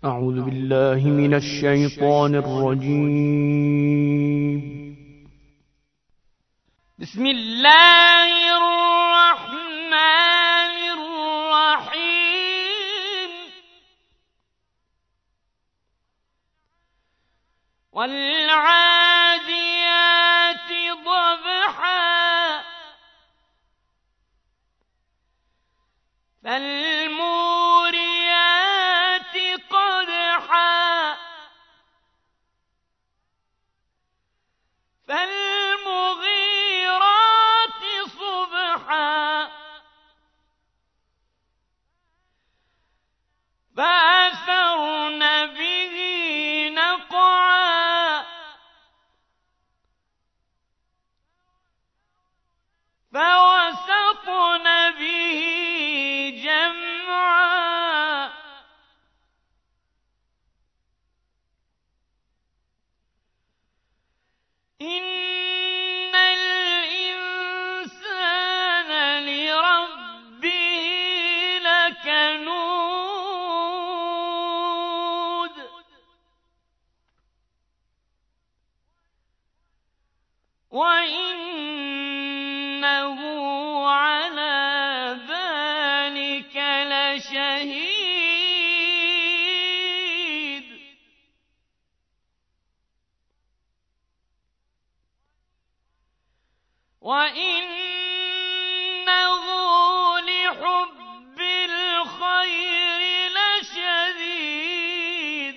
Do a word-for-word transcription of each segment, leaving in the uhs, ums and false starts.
أعوذ بالله من الشيطان الرجيم. بسم الله الرحمن الرحيم. والعاديات ضبحا فالموريات قدحا فالمغيرات صبحا فأثرن به نقعا فوسطن به جمعا إن الإنسان لربه لكنود وإنه على ذلك لشهيد وإنه لحب الخير لشديد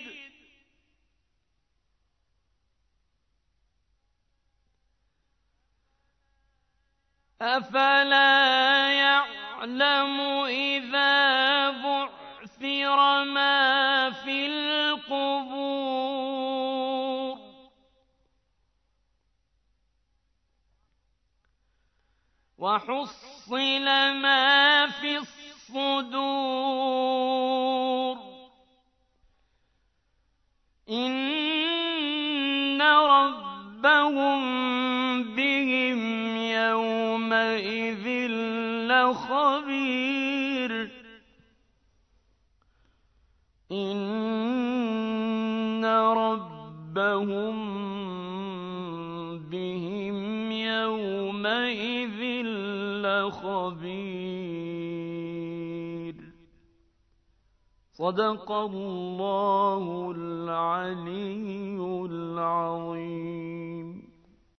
أفلا يعلم إذا بعثر ما في القبور وحصل ما في الصدور إن ربهم بهم يومئذ لخبير إن ربهم بهم يومئذ لخبير. صدق الله العلي العظيم.